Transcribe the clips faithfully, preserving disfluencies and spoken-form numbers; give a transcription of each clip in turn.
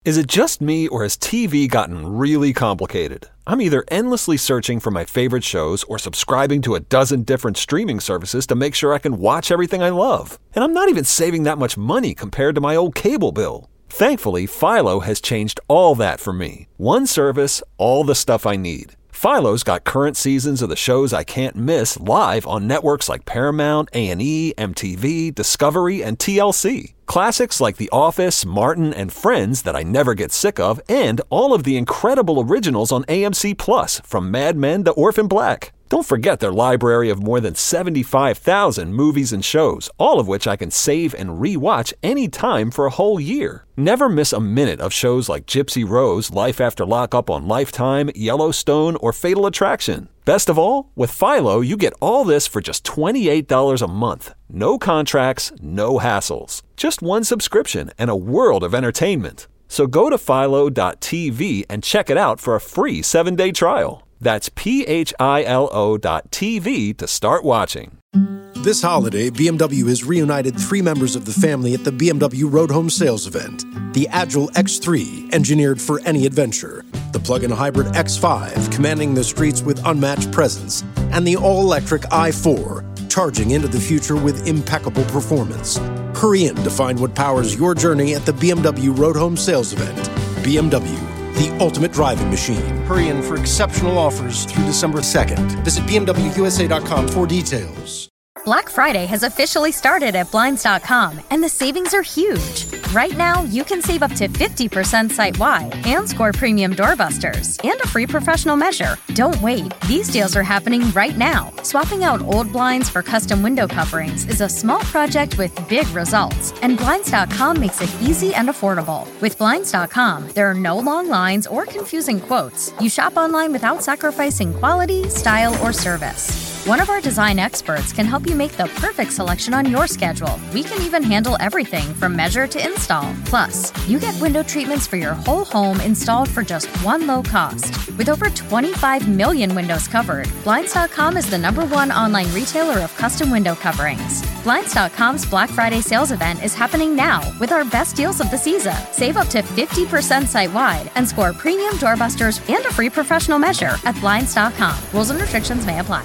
Is it just me, or has T V gotten really complicated? I'm either endlessly searching for my favorite shows or subscribing to a dozen different streaming services to make sure I can watch everything I love. And I'm not even saving that much money compared to my old cable bill. Thankfully, Philo has changed all that for me. One service, all the stuff I need. Philo's got current seasons of the shows I can't miss live on networks like Paramount, A and E, M T V, Discovery, and T L C. Classics like The Office, Martin, and Friends that I never get sick of, and all of the incredible originals on A M C Plus, from Mad Men to Orphan Black. Don't forget their library of more than seventy-five thousand movies and shows, all of which I can save and re-watch anytime for a whole year. Never miss a minute of shows like Gypsy Rose, Life After Lockup on Lifetime, Yellowstone, or Fatal Attraction. Best of all, with Philo, you get all this for just twenty-eight dollars a month. No contracts, no hassles. Just one subscription and a world of entertainment. So go to philo dot t v and check it out for a free seven-day trial. That's P H I L O dot T V to start watching. This holiday, B M W has reunited three members of the family at the B M W Road Home Sales Event. The Agile X three, engineered for any adventure. The plug-in hybrid X five, commanding the streets with unmatched presence. And the all-electric i four, charging into the future with impeccable performance. Hurry in to find what powers your journey at the B M W Road Home Sales Event. B M W, the ultimate driving machine. Hurry in for exceptional offers through December second. Visit B M W U S A dot com for details. Black Friday has officially started at Blinds dot com, and the savings are huge. Right now, you can save up to fifty percent site-wide and score premium doorbusters and a free professional measure. Don't wait. These deals are happening right now. Swapping out old blinds for custom window coverings is a small project with big results, and Blinds dot com makes it easy and affordable. With Blinds dot com, there are no long lines or confusing quotes. You shop online without sacrificing quality, style, or service. One of our design experts can help you make the perfect selection on your schedule. We can even handle everything from measure to install. Plus, you get window treatments for your whole home installed for just one low cost. With over twenty-five million windows covered, Blinds dot com is the number one online retailer of custom window coverings. Blinds dot com's Black Friday sales event is happening now with our best deals of the season. Save up to fifty percent site-wide and score premium doorbusters and a free professional measure at Blinds dot com. Rules and restrictions may apply.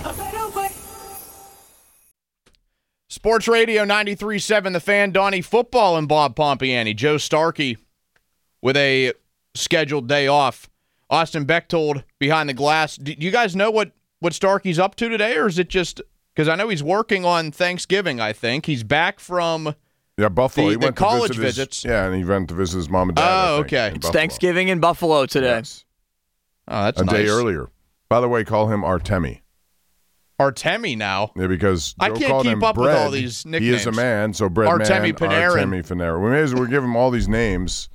Sports Radio ninety-three point seven, The Fan, Donnie Football, and Bob Pompiani. Joe Starkey with a scheduled day off. Austin Bechtold behind the glass. Do you guys know what, what Starkey's up to today, or is it just – because I know he's working on Thanksgiving, I think. He's back from yeah, Buffalo. the, he the went college to visit his, visits. Yeah, and he went to visit his mom and dad. Oh, I think, okay. in It's Buffalo. Thanksgiving in Buffalo today. Yes. Oh, that's a nice. day earlier. By the way, call him Artemi. Artemi now. Yeah, because I Joe can't called keep him up with Bread. all these nicknames. He is a man, so Bread Artemi Man, Panarin. Artemi Panarin. We may as well give him all these names.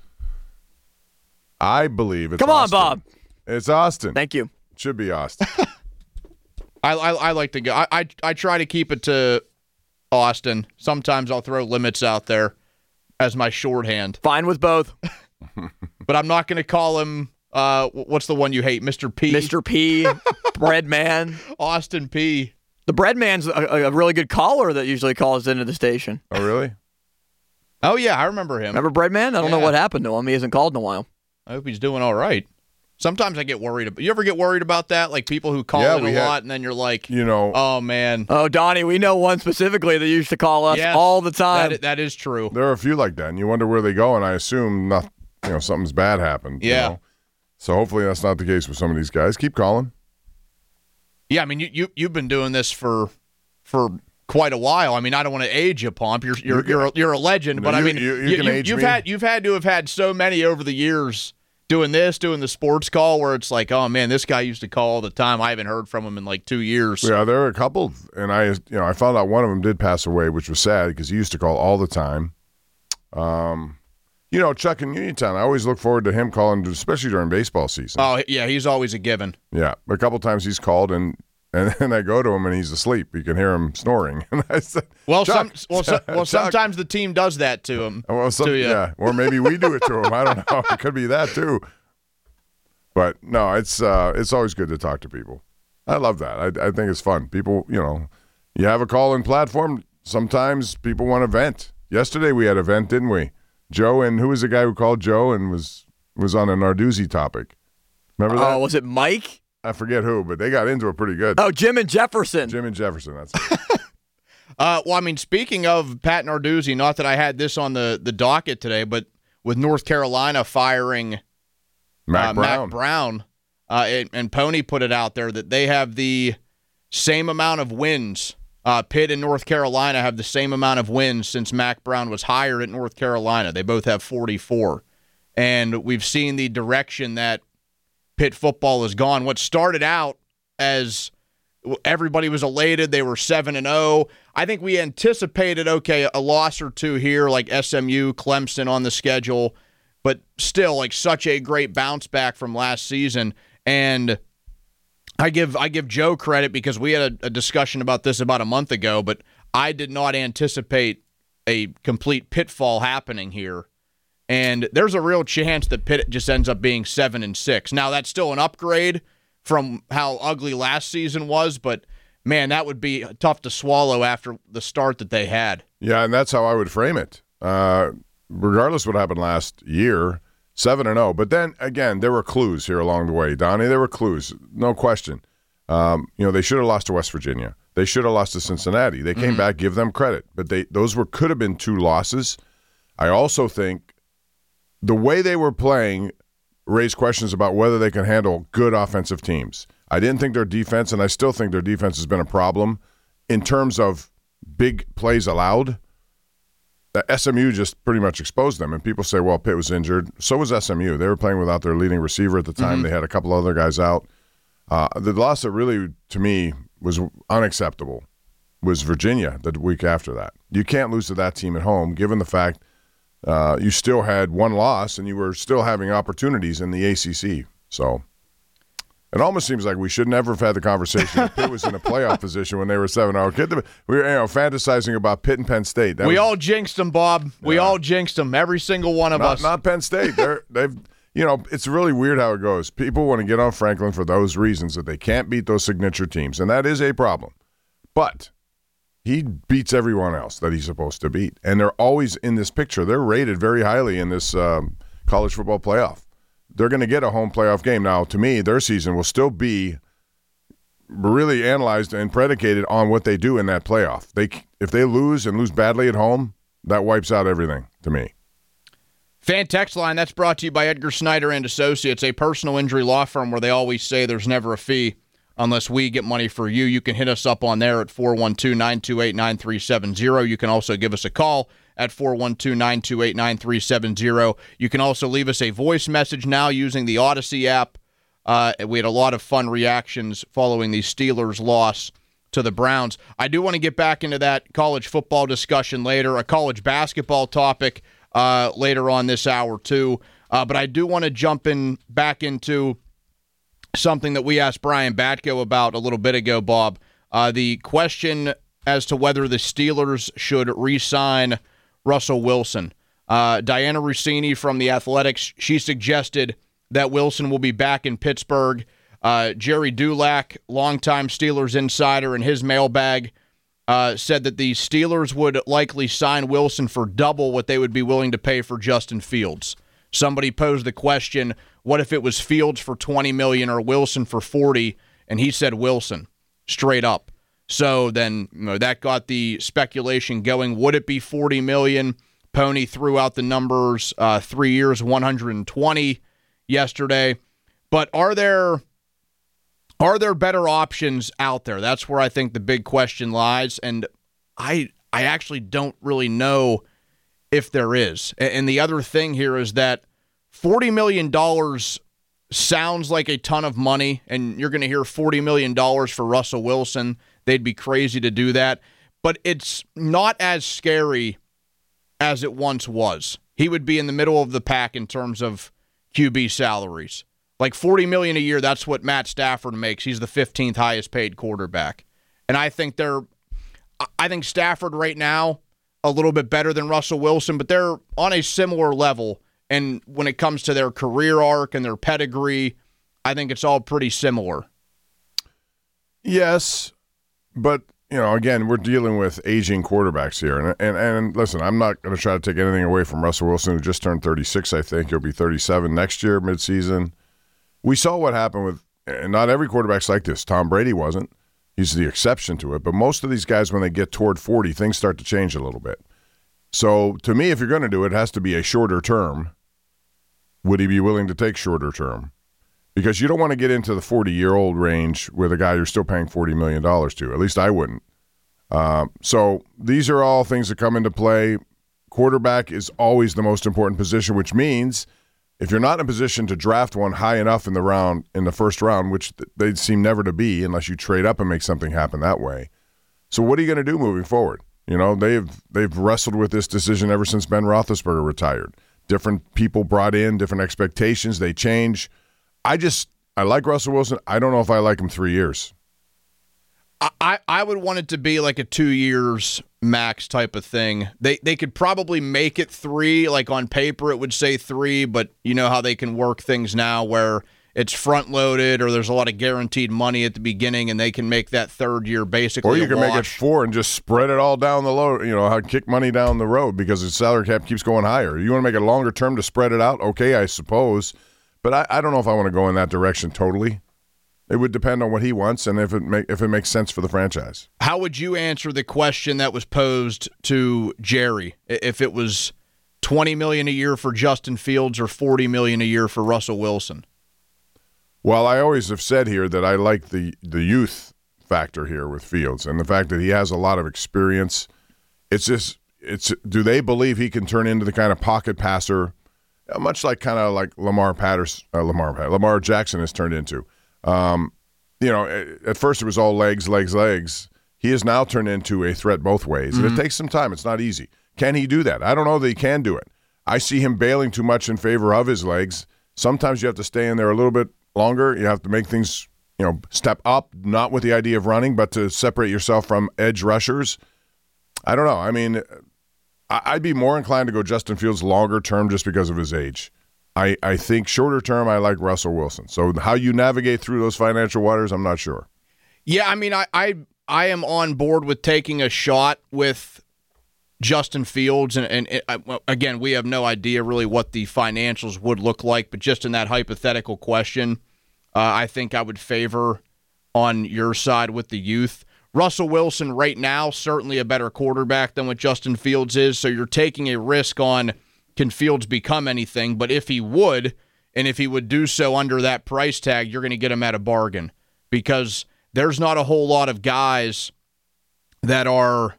I believe it's Come on, Austin. Bob. It's Austin. Thank you. It should be Austin. I, I I like to go. I, I I try to keep it to Austin. Sometimes I'll throw limits out there as my shorthand. Fine with both. But I'm not going to call him. Uh, what's the one you hate, Mister P? Mister P, Bread Man. Austin P. The Bread Man's a, a really good caller that usually calls into the station. Oh, really? Oh yeah, I remember him. Remember Bread Man? I don't Yeah. know what happened to him. He hasn't called in a while. I hope he's doing all right. Sometimes I get worried about. You ever get worried about that? Like people who call Yeah, in a we had- lot, and then you're like, You know, oh man, Oh, Donnie, we know one specifically that used to call us Yes, all the time. That, that is true. there are a few like that, and you wonder where they go, and I assume not, you know, something's bad happened. you Yeah. know? So hopefully that's not the case with some of these guys. Keep calling. Yeah, I mean, you you you've been doing this for for quite a while. I mean, I don't want to age you, Pomp. You're you're you're a, you're a legend, You but know, I you- mean, you- you can age you've me. had you've had to have had so many over the years doing this, doing the sports call, where it's like, oh man, this guy used to call all the time. I haven't heard from him in like two years. Yeah, there are a couple, and I, you know, I found out one of them did pass away, which was sad because he used to call all the time. Um, you know, Chuck in Uniontown, I always look forward to him calling, especially during baseball season. Oh yeah, he's always a given. Yeah, a couple times he's called, and and then I go to him and he's asleep. You can hear him snoring. And I said, Well, Chuck, some well, so, well Chuck. sometimes the team does that to him. Well, some, to you. yeah, or maybe we do it to him. I don't know. It could be that too. But no, it's uh, it's always good to talk to people. I love that. I, I think it's fun. People, you know, you have a call-in platform. Sometimes people want to vent. Yesterday we had a vent, didn't we? Joe and who was the guy who called Joe and was was on a Narduzzi topic. Remember that? Oh, was it Mike? I forget who, but they got into it pretty good. Oh, Jim and Jefferson. Jim and Jefferson, that's it. uh, well, I mean, speaking of Pat Narduzzi, not that I had this on the, the docket today, but with North Carolina firing Mac uh, Brown. Mac Brown uh, and, and Pony put it out there that they have the same amount of wins. Uh, Pitt and North Carolina have the same amount of wins since Mac Brown was hired at North Carolina. They both have forty-four. And we've seen the direction that Pitt football has gone. What started out as everybody was elated, they were seven and oh. I think we anticipated, okay, a loss or two here, like S M U, Clemson on the schedule, but still, like, such a great bounce back from last season. And I give I give Joe credit because we had a, a discussion about this about a month ago, but I did not anticipate a complete pitfall happening here. And there's a real chance that Pitt just ends up being seven and six. Now, that's still an upgrade from how ugly last season was, but man, that would be tough to swallow after the start that they had. Yeah, and that's how I would frame it. Uh, regardless of what happened last year, seven and oh. But then again, there were clues here along the way, Donnie. There were clues, no question. Um, you know, they should have lost to West Virginia. They should have lost to Cincinnati. They came Mm-hmm. back, give them credit, but they those were could have been two losses. I also think the way they were playing raised questions about whether they can handle good offensive teams. I didn't think their defense, and I still think their defense has been a problem in terms of big plays allowed. The S M U just pretty much exposed them, and people say, well, Pitt was injured. So was S M U. They were playing without their leading receiver at the time. Mm-hmm. They had a couple other guys out. Uh, the loss that really, to me, was unacceptable was Virginia the week after that. You can't lose to that team at home, given the fact Uh, you still had one loss, and you were still having opportunities in the A C C. So it almost seems like we should never have had the conversation if Pitt was in a playoff position when they were seven oh. We were you know, fantasizing about Pitt and Penn State. That we was, all jinxed them, Bob. We Yeah. all jinxed them, every single one of not, us. Not Penn State. They're, they've, you know, it's really weird how it goes. People want to get on Franklin for those reasons that they can't beat those signature teams, and that is a problem. But he beats everyone else that he's supposed to beat. And they're always in this picture. They're rated very highly in this um, college football playoff. They're going to get a home playoff game. Now, to me, their season will still be really analyzed and predicated on what they do in that playoff. They, if they lose and lose badly at home, that wipes out everything to me. Fan text line, that's brought to you by Edgar Snyder and Associates, a personal injury law firm where they always say there's never a fee unless we get money for you. You can hit us up on there at four one two, nine two eight, nine three seven zero. You can also give us a call at four one two, nine two eight, nine three seven zero. You can also leave us a voice message now using the Odyssey app. Uh, we had a lot of fun reactions following the Steelers' loss to the Browns. I do want to get back into that college football discussion later, a college basketball topic uh, later on this hour too. Uh, but I do want to jump in back into something that we asked Brian Batko about a little bit ago, Bob. Uh, the question as to whether the Steelers should re-sign Russell Wilson. Uh, Diana Rossini from The Athletics, she suggested that Wilson will be back in Pittsburgh. Uh, Jerry Dulac, longtime Steelers insider, in his mailbag, uh, said that the Steelers would likely sign Wilson for double what they would be willing to pay for Justin Fields. Somebody posed the question, what if it was Fields for twenty million dollars or Wilson for forty? And he said Wilson, straight up. So then you know, that got the speculation going. Would it be forty million dollars? Pony threw out the numbers, uh, three years, one hundred twenty yesterday. But are there are there better options out there? That's where I think the big question lies. And I I actually don't really know if there is. And the other thing here is that forty million dollars sounds like a ton of money, and you're going to hear forty million dollars for Russell Wilson. They'd be crazy to do that. But it's not as scary as it once was. He would be in the middle of the pack in terms of Q B salaries. Like forty million dollars a year, that's what Matt Stafford makes. He's the fifteenth highest paid quarterback. And I think they're I think Stafford right now a little bit better than Russell Wilson, but they're on a similar level. And when it comes to their career arc and their pedigree, I think it's all pretty similar. Yes, but you know, again, we're dealing with aging quarterbacks here. And, and, and listen, I'm not going to try to take anything away from Russell Wilson, who just turned thirty-six, I think. He'll be thirty-seven next year, midseason. We saw what happened with, and not every quarterback's like this. Tom Brady wasn't. He's the exception to it. But most of these guys, when they get toward forty, things start to change a little bit. So to me, if you're going to do it, it has to be a shorter term. Would he be willing to take shorter term? Because you don't want to get into the forty-year-old range with a guy you're still paying forty million dollars to. At least I wouldn't. Uh, so these are all things that come into play. Quarterback is always the most important position, which means if you're not in a position to draft one high enough in the round, in the first round, which they seem never to be unless you trade up and make something happen that way. So what are you going to do moving forward? You know, they've they've wrestled with this decision ever since Ben Roethlisberger retired. Different people brought in, different expectations, they change. I just, I like Russell Wilson. I don't know if I like him three years. I, I would want it to be like a two years max type of thing. They they could probably make it three. Like on paper, it would say three, but you know how they can work things now where it's front loaded or there's a lot of guaranteed money at the beginning, and they can make that third year basically. Or you a can wash. make it four and just spread it all down the load. You know, how kick money down the road because the salary cap keeps going higher. You want to make it longer term to spread it out? Okay, I suppose, but I, I don't know if I want to go in that direction totally. It would depend on what he wants and if it make, if it makes sense for the franchise. How would you answer the question that was posed to Jerry if it was twenty million dollars a year for Justin Fields or forty million dollars a year for Russell Wilson? Well, I always have said here that I like the, the youth factor here with Fields and the fact that he has a lot of experience. It's just, it's do they believe he can turn into the kind of pocket passer, much like kind of like Lamar Patterson, uh, Lamar Lamar Jackson has turned into. Um, you know, at first it was all legs, legs, legs. He has now turned into a threat both ways, mm-hmm. and it takes some time. It's not easy. Can he do that? I don't know that he can do it. I see him bailing too much in favor of his legs. Sometimes you have to stay in there a little bit longer. You have to make things, you know, step up, not with the idea of running, but to separate yourself from edge rushers. I don't know. I mean, I'd be more inclined to go Justin Fields longer term just because of his age. I, I think shorter term, I like Russell Wilson. So how you navigate through those financial waters, I'm not sure. Yeah, I mean, I I, I am on board with taking a shot with Justin Fields. And, and it, I, well, again, we have no idea really what the financials would look like. But just in that hypothetical question, uh, I think I would favor on your side with the youth. Russell Wilson right now, certainly a better quarterback than what Justin Fields is. So you're taking a risk on can Fields become anything, but if he would, and if he would do so under that price tag, you're going to get him at a bargain because there's not a whole lot of guys that are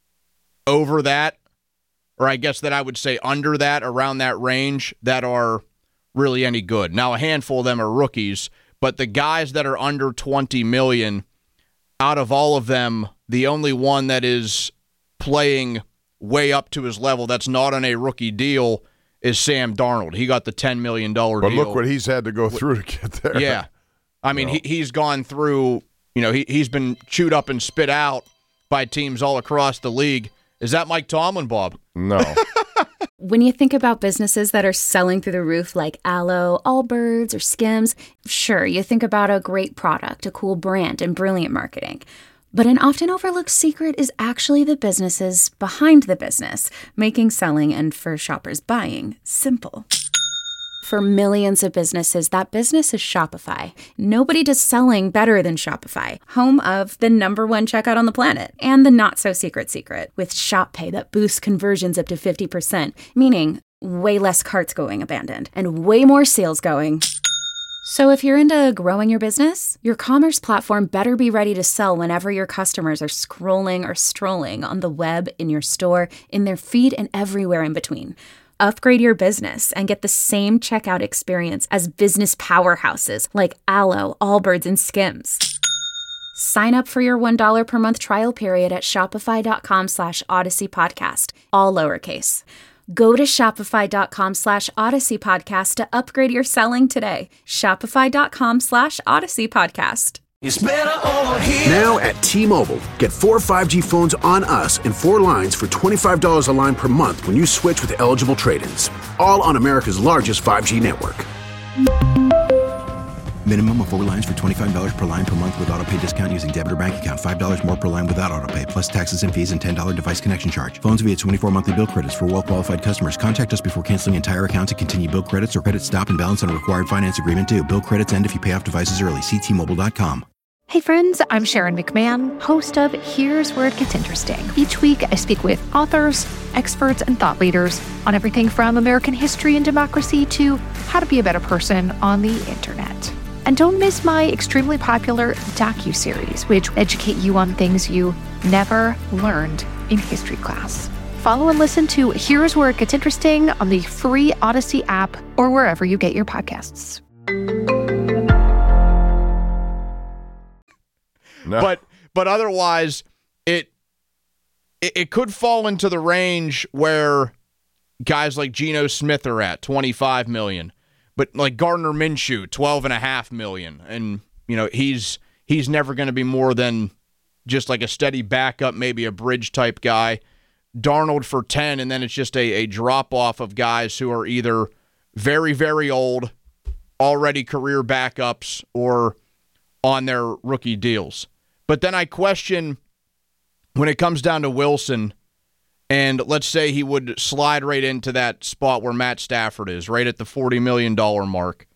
over that, or I guess that I would say under that, around that range, that are really any good. Now, a handful of them are rookies, but the guys that are under twenty million dollars, out of all of them, the only one that is playing way up to his level that's not on a rookie deal is Sam Darnold. He got the ten million dollars but deal. But look what he's had to go through to get there. Yeah. I mean, you know. he, he's gone through, you know, he, he's been chewed up and spit out by teams all across the league. Is that Mike Tomlin, Bob? No. When you think about businesses that are selling through the roof like Aloe, Allbirds, or Skims, sure, you think about a great product, a cool brand, and brilliant marketing. But an often overlooked secret is actually the businesses behind the business, making selling and for shoppers buying simple. For millions of businesses, that business is Shopify. Nobody does selling better than Shopify, home of the number one checkout on the planet and the not-so-secret secret with Shop Pay that boosts conversions up to fifty percent, meaning way less carts going abandoned and way more sales going. So if you're into growing your business, your commerce platform better be ready to sell whenever your customers are scrolling or strolling on the web, in your store, in their feed, and everywhere in between. Upgrade your business and get the same checkout experience as business powerhouses like Aloe, Allbirds, and Skims. Sign up for your one dollar per month trial period at shopify.com slash Odyssey Podcast, all lowercase. Go to shopify.com slash Odyssey Podcast to upgrade your selling today. Shopify.com slash Odyssey Podcast. It's better over here. Now at T-Mobile, get four five G phones on us and four lines for twenty-five dollars a line per month when you switch with eligible trade-ins. All on America's largest five G network. Minimum of four lines for twenty-five dollars per line per month with auto pay discount using debit or bank account. five dollars more per line without auto pay, plus taxes and fees and ten dollars device connection charge. Phones via twenty-four monthly bill credits for well-qualified customers. Contact us before canceling entire account to continue bill credits or credit stop and balance on required finance agreement due. Bill credits end if you pay off devices early. See T Mobile dot com. Hey friends, I'm Sharon McMahon, host of Here's Where It Gets Interesting. Each week, I speak with authors, experts, and thought leaders on everything from American history and democracy to how to be a better person on the internet. And don't miss my extremely popular docuseries, which educate you on things you never learned in history class. Follow and listen to Here's Where It Gets Interesting on the free Odyssey app or wherever you get your podcasts. No. But but otherwise, it, it it could fall into the range where guys like Geno Smith are at twenty-five million dollars, but like Gardner Minshew, twelve and a half million dollars, and you know he's he's never going to be more than just like a steady backup, maybe a bridge type guy. Darnold for ten, and then it's just a, a drop off of guys who are either very very old, already career backups, or on their rookie deals. But then I question when it comes down to Wilson, and let's say he would slide right into that spot where Matt Stafford is, right at the forty million dollars mark.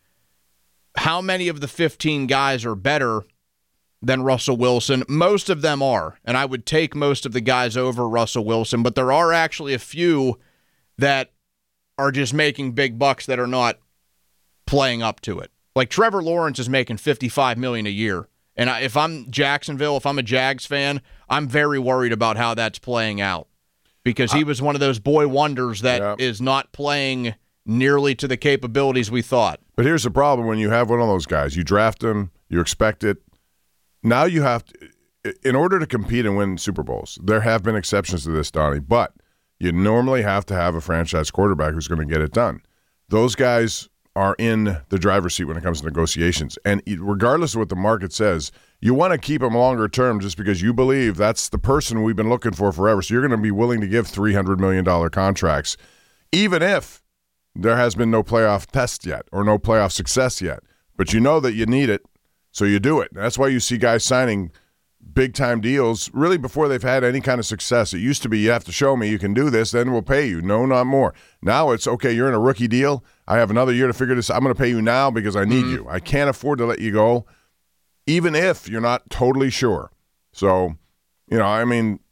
How many of the fifteen guys are better than Russell Wilson? Most of them are, and I would take most of the guys over Russell Wilson, but there are actually a few that are just making big bucks that are not playing up to it. Like Trevor Lawrence is making fifty-five million dollars a year. And I, if I'm Jacksonville, if I'm a Jags fan, I'm very worried about how that's playing out because he was one of those boy wonders that yeah. is not playing nearly to the capabilities we thought. But here's the problem when you have one of those guys. You draft him, you expect it. Now you have to, in order to compete and win Super Bowls, there have been exceptions to this, Donnie, but you normally have to have a franchise quarterback who's going to get it done. Those guys are in the driver's seat when it comes to negotiations. And regardless of what the market says, you want to keep them longer term just because you believe that's the person we've been looking for forever. So you're going to be willing to give three hundred million dollars contracts, even if there has been no playoff test yet or no playoff success yet. But you know that you need it, so you do it. That's why you see guys signing big-time deals really before they've had any kind of success. It used to be you have to show me you can do this, then we'll pay you. No, not more. Now it's, okay, you're in a rookie deal. I have another year to figure this out. I'm going to pay you now because I need mm-hmm. you. I can't afford to let you go, even if you're not totally sure. So, you know, I mean,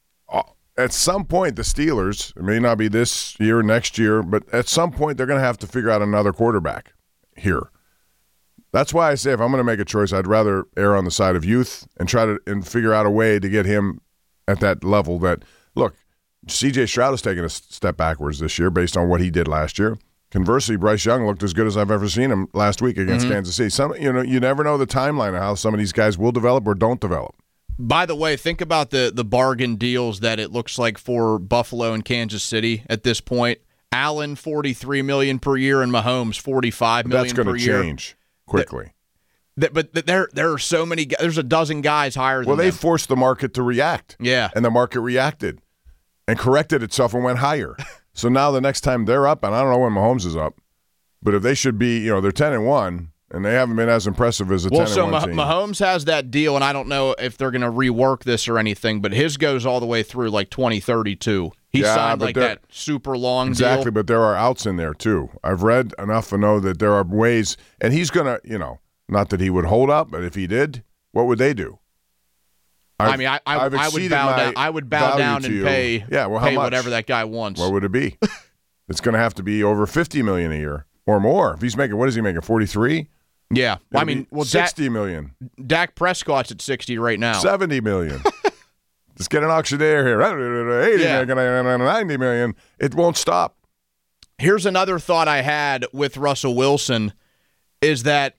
at some point the Steelers, it may not be this year, next year, but at some point they're going to have to figure out another quarterback here. That's why I say if I'm going to make a choice, I'd rather err on the side of youth and try to and figure out a way to get him at that level that, look, C J Stroud has taken a step backwards this year based on what he did last year. Conversely, Bryce Young looked as good as I've ever seen him last week against mm-hmm. Kansas City. Some, you know, you never know the timeline of how some of these guys will develop or don't develop. By the way, think about the the bargain deals that it looks like for Buffalo and Kansas City at this point. Allen, forty-three million dollars per year, and Mahomes, forty-five million dollars per year. That's going to change quickly. That, that, but there there are so many – there's a dozen guys higher than Well, they them. forced the market to react. Yeah. And the market reacted and corrected itself and went higher. So now the next time they're up, and I don't know when Mahomes is up, but if they should be – you know, they're ten and one, and they haven't been as impressive as a well, ten so and one Mah- team. Mahomes has that deal, and I don't know if they're going to rework this or anything, but his goes all the way through like twenty thirty-two. He yeah, signed like that super long exactly, deal. But there are outs in there too. I've read enough to know that there are ways, and he's going to, you know, not that he would hold up, but if he did, what would they do? I've, I mean, I, I, I would bow down. I would bow down and you. pay, yeah, well, how pay much? whatever that guy wants. What would it be? It's going to have to be over fifty million dollars a year or more. If he's making, what is he making? Forty-three? Yeah, well, I mean, well, sixty Dak, million. Dak Prescott's at sixty right now. Seventy million. Let's get an auctioneer here. eighty yeah. million, ninety million. It won't stop. Here's another thought I had with Russell Wilson is that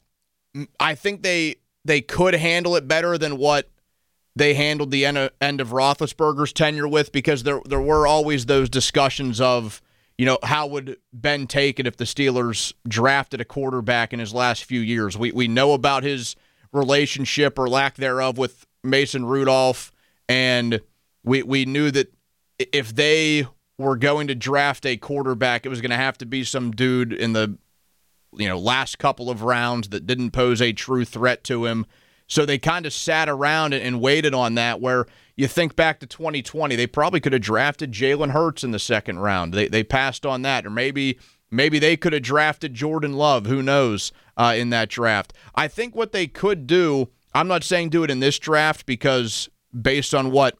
I think they they could handle it better than what they handled the end of, end of Roethlisberger's tenure with, because there there were always those discussions of, you know, how would Ben take it if the Steelers drafted a quarterback in his last few years? We we know about his relationship or lack thereof with Mason Rudolph, and we we knew that if they were going to draft a quarterback, it was going to have to be some dude in the you know, last couple of rounds that didn't pose a true threat to him. So they kind of sat around and waited on that, where you think back to twenty twenty, they probably could have drafted Jalen Hurts in the second round. They they passed on that. Or maybe maybe they could have drafted Jordan Love, who knows, uh, in that draft. I think what they could do, I'm not saying do it in this draft, because based on what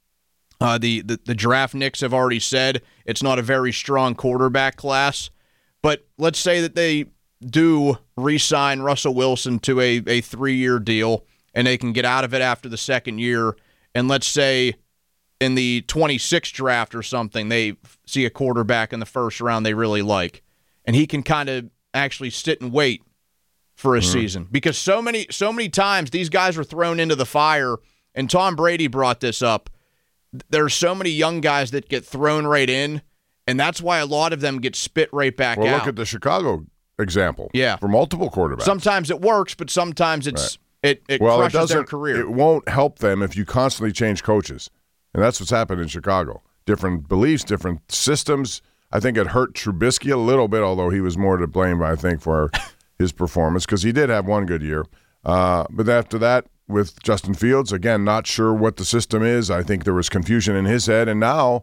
uh, the, the, the draft nicks have already said, it's not a very strong quarterback class. But let's say that they do re-sign Russell Wilson to a, a three-year deal, and they can get out of it after the second year. And let's say in the twenty-sixth draft or something, they see a quarterback in the first round they really like, and he can kind of actually sit and wait for a mm-hmm. season. Because so many so many times these guys were thrown into the fire, and Tom Brady brought this up. There's so many young guys that get thrown right in, and that's why a lot of them get spit right back well, out. Well, look at the Chicago example. Yeah. For multiple quarterbacks. Sometimes it works, but sometimes it's right. it, it well, crushes it their career. It won't help them if you constantly change coaches. And that's what's happened in Chicago. Different beliefs, different systems. I think it hurt Trubisky a little bit, although he was more to blame, I think, for his performance, because he did have one good year. Uh, but after that, with Justin Fields, again, not sure what the system is. I think there was confusion in his head. And now,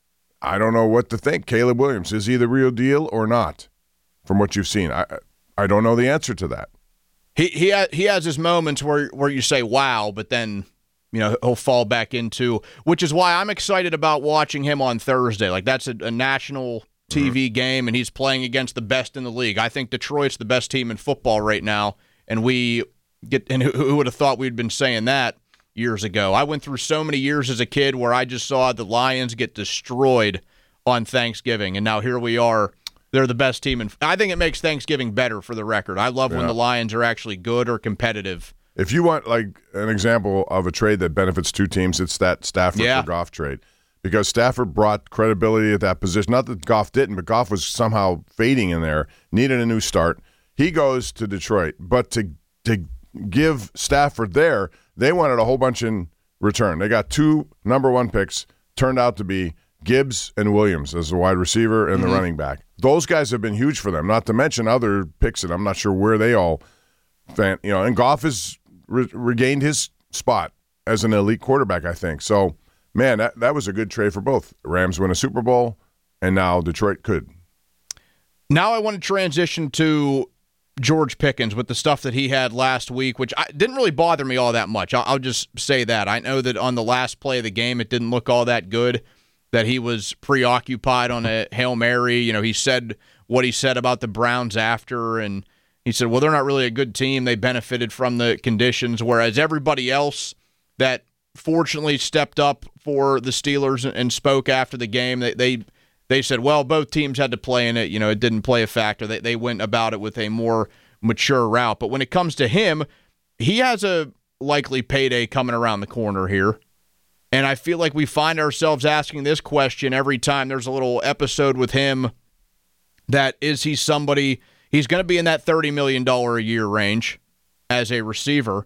I don't know what to think. Caleb Williams, is he the real deal or not? From what you've seen, I I don't know the answer to that. He he ha- he has his moments where where you say wow, but then you know he'll fall back into, which is why I'm excited about watching him on Thursday. Like that's a, a national T V mm-hmm. game, and he's playing against the best in the league. I think Detroit's the best team in football right now, and we get and who, who would have thought we'd been saying that years ago? I went through so many years as a kid where I just saw the Lions get destroyed on Thanksgiving, and now here we are. They're the best team. And I think it makes Thanksgiving better for the record. I love yeah. when the Lions are actually good or competitive. If you want like an example of a trade that benefits two teams, it's that Stafford yeah. for Goff trade. Because Stafford brought credibility at that position. Not that Goff didn't, but Goff was somehow fading in there, needed a new start. He goes to Detroit. But to to give Stafford there, they wanted a whole bunch in return. They got two number one picks, turned out to be Gibbs and Williams as the wide receiver and mm-hmm. the running back. Those guys have been huge for them, not to mention other picks that I'm not sure where they all fan, you know, and Goff has re- regained his spot as an elite quarterback, I think. So, man, that, that was a good trade for both. Rams win a Super Bowl, and now Detroit could. Now I want to transition to George Pickens with the stuff that he had last week, which I, didn't really bother me all that much. I'll, I'll just say that. I know that on the last play of the game, it didn't look all that good, that he was preoccupied on a Hail Mary. You know, he said what he said about the Browns after, and he said, well, they're not really a good team. They benefited from the conditions, whereas everybody else that fortunately stepped up for the Steelers and, and spoke after the game, they, they they said, well, both teams had to play in it. You know, it didn't play a factor. They, they went about it with a more mature route. But when it comes to him, he has a likely payday coming around the corner here. And I feel like we find ourselves asking this question every time there's a little episode with him, that is he somebody, he's going to be in that thirty million dollars a year range as a receiver.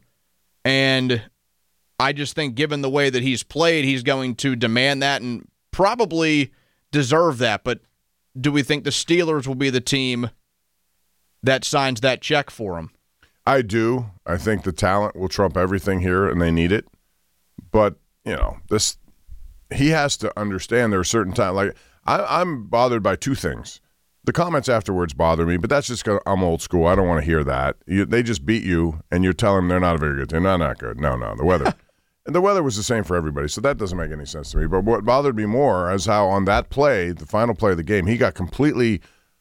And I just think given the way that he's played, he's going to demand that and probably deserve that. But do we think the Steelers will be the team that signs that check for him? I do. I think the talent will trump everything here, and they need it. But you know, this he has to understand there are certain times. Like I, I'm bothered by two things. The comments afterwards bother me, but that's just because I'm old school. I don't want to hear that. You, they just beat you, and you're telling them they're not a very good team. They're not good. No, no, the weather. And the weather was the same for everybody, so that doesn't make any sense to me. But what bothered me more is how on that play, the final play of the game, he got completely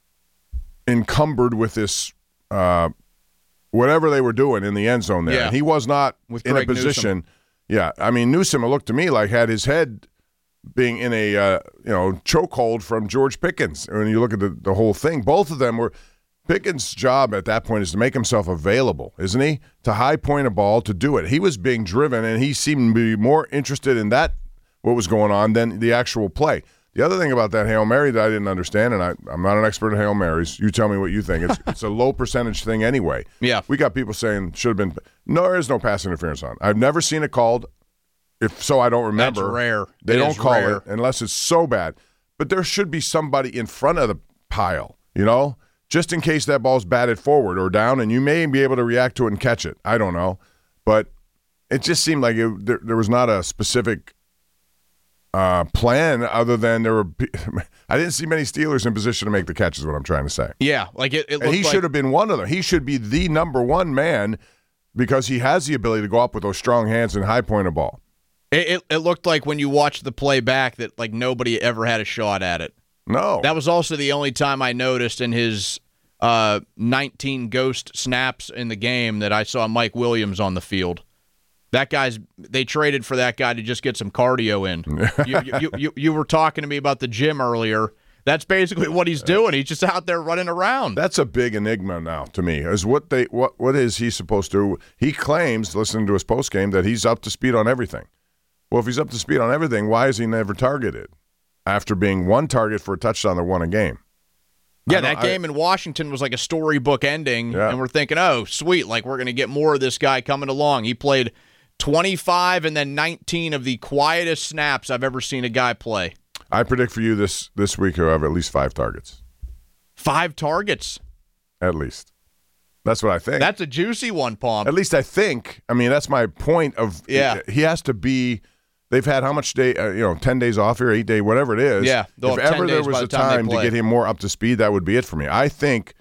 encumbered with this uh, whatever they were doing in the end zone there. Yeah. And he was not with in Greg a position. Newsome. Yeah, I mean, Newsome, it looked to me like had his head being in a uh, you know chokehold from George Pickens. When you look at the, the whole thing, both of them were – Pickens' job at that point is to make himself available, isn't he? To high point a ball, to do it. He was being driven, and he seemed to be more interested in that, what was going on, than the actual play. The other thing about that Hail Mary that I didn't understand, and I, I'm not an expert in Hail Marys. You tell me what you think. It's, it's a low percentage thing anyway. Yeah. We got people saying should have been – no, there is no pass interference on. I've never seen it called. If so, I don't remember. That's rare. They it don't call rare. it unless it's so bad. But there should be somebody in front of the pile, you know? just in case that ball's batted forward or down, and you may be able to react to it and catch it. I don't know. But it just seemed like it, there, there was not a specific uh, plan other than there were – I didn't see many Steelers in position to make the catch is what I'm trying to say. Yeah. like it, it And he like- should have been one of them. He should be the number one man because he has the ability to go up with those strong hands and high point a ball. It, it, it looked like when you watched the play back that like nobody ever had a shot at it. No. That was also the only time I noticed in his uh, nineteen ghost snaps in the game that I saw Mike Williams on the field. That guy's they traded for that guy to just get some cardio in. you, you, you, you were talking to me about the gym earlier. That's basically what he's doing. He's just out there running around. That's a big enigma now to me. Is what they what what is he supposed to? He claims, listening to his post game, that he's up to speed on everything. Well, if he's up to speed on everything, why is he never targeted after being one target for a touchdown that won a game? Yeah, that game I, in Washington was like a storybook ending, yeah. and we're thinking, oh, sweet, like we're going to get more of this guy coming along. He played twenty-five and then nineteen of the quietest snaps I've ever seen a guy play. I predict for you this, this week he'll have at least five targets. Five targets? At least. That's what I think. That's a juicy one, Palm. At least I think. I mean, that's my point of yeah. he, he has to be – they've had how much day uh, – you know, ten days off here, eight day, whatever it is. Yeah. If ever there was a time, time to get him more up to speed, that would be it for me. I think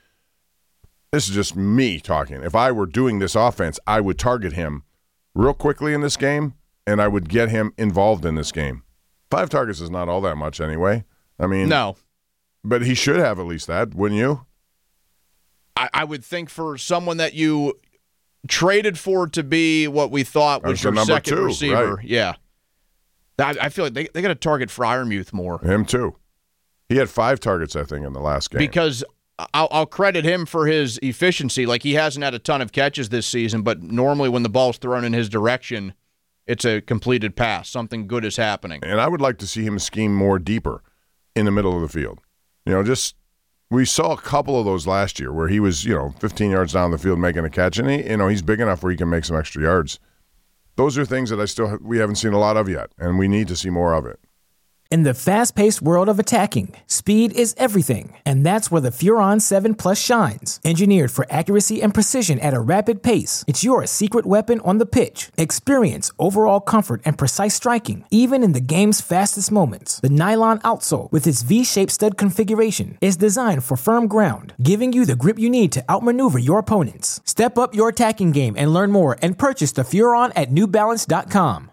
– this is just me talking. If I were doing this offense, I would target him real quickly in this game, and I would get him involved in this game. Five targets is not all that much anyway. I mean – No. But he should have at least that, wouldn't you? I, I would think for someone that you traded for to be what we thought was your second two, receiver. Right. Yeah. I, I feel like they, they got to target Freiermuth more. Him too. He had five targets, I think, in the last game. Because I'll, I'll credit him for his efficiency. Like, he hasn't had a ton of catches this season, but normally when the ball's thrown in his direction, it's a completed pass. Something good is happening. And I would like to see him scheme more deeper in the middle of the field. You know, just we saw a couple of those last year where he was, you know, fifteen yards down the field making a catch, and he, you know, he's big enough where he can make some extra yards. Those are things that I still we haven't seen a lot of yet, and we need to see more of it. In the fast-paced world of attacking, speed is everything, and that's where the Furon seven Plus shines. Engineered for accuracy and precision at a rapid pace, it's your secret weapon on the pitch. Experience overall comfort and precise striking, even in the game's fastest moments. The nylon outsole, with its V-shaped stud configuration, is designed for firm ground, giving you the grip you need to outmaneuver your opponents. Step up your attacking game and learn more, and purchase the Furon at New Balance dot com.